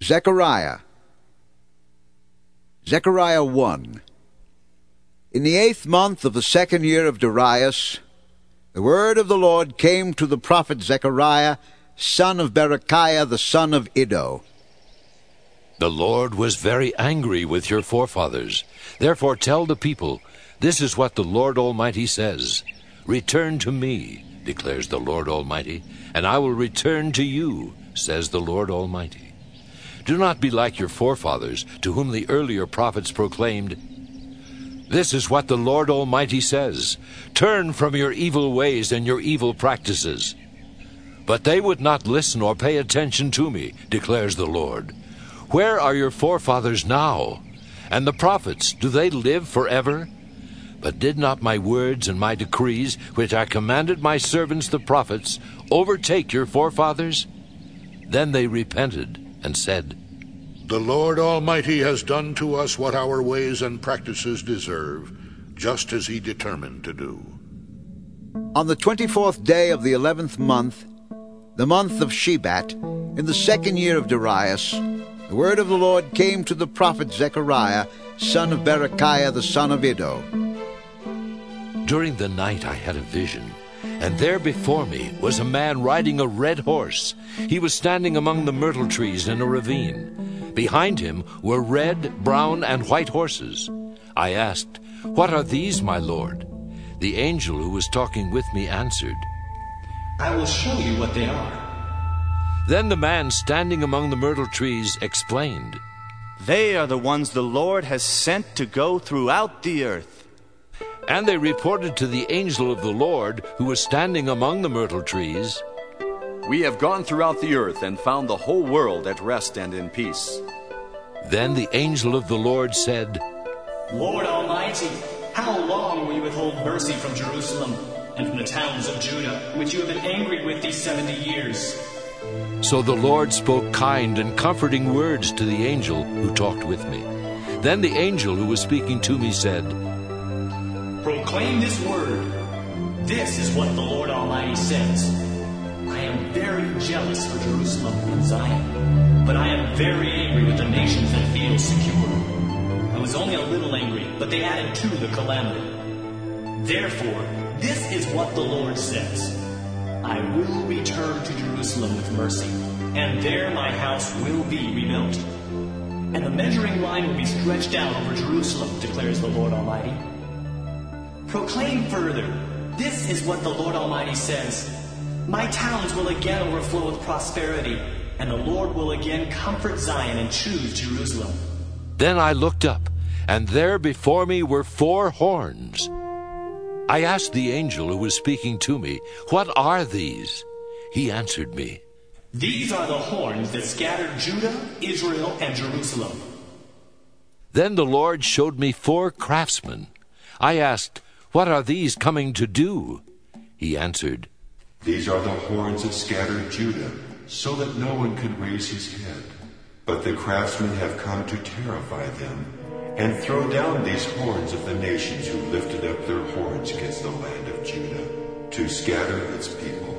Zechariah 1. In the 8th month of the 2nd year of Darius, the word of the Lord came to the prophet Zechariah, son of Berechiah, the son of Iddo. The Lord was very angry with your forefathers. Therefore tell the people, this is what the Lord Almighty says. Return to me, declares the Lord Almighty, and I will return to you, says the Lord Almighty. Do not be like your forefathers, to whom the earlier prophets proclaimed, this is what the Lord Almighty says. Turn from your evil ways and your evil practices. But they would not listen or pay attention to me, declares the Lord. Where are your forefathers now? And the prophets, do they live forever? But did not my words and my decrees, which I commanded my servants the prophets, overtake your forefathers? Then they repented and said, The Lord Almighty has done to us what our ways and practices deserve, just as he determined to do. On the 24th day of the 11th month, the month of Shebat, in the 2nd year of Darius, the word of the Lord came to the prophet Zechariah, son of Berechiah, the son of Iddo. During the night I had a vision, and there before me was a man riding a red horse. He was standing among the myrtle trees in a ravine. Behind him were red, brown, and white horses. I asked, What are these, my lord? The angel who was talking with me answered, I will show you what they are. Then the man standing among the myrtle trees explained, They are the ones the Lord has sent to go throughout the earth. And they reported to the angel of the Lord, who was standing among the myrtle trees, We have gone throughout the earth and found the whole world at rest and in peace. Then the angel of the Lord said, Lord Almighty, how long will you withhold mercy from Jerusalem and from the towns of Judah, which you have been angry with these 70 years? So the Lord spoke kind and comforting words to the angel who talked with me. Then the angel who was speaking to me said, Proclaim this word. This is what the Lord Almighty says. I am very jealous for Jerusalem and Zion, but I am very angry with the nations that feel secure. I was only a little angry, but they added to the calamity. Therefore, this is what the Lord says. I will return to Jerusalem with mercy, and there my house will be rebuilt. And the measuring line will be stretched out over Jerusalem, declares the Lord Almighty. Proclaim further, this is what the Lord Almighty says. My towns will again overflow with prosperity, and the Lord will again comfort Zion and choose Jerusalem. Then I looked up, and there before me were 4 horns. I asked the angel who was speaking to me, What are these? He answered me, These are the horns that scattered Judah, Israel, and Jerusalem. Then the Lord showed me 4 craftsmen. I asked, What are these coming to do? He answered, These are the horns that scattered Judah, so that no one could raise his head. But the craftsmen have come to terrify them, and throw down these horns of the nations who lifted up their horns against the land of Judah, to scatter its people.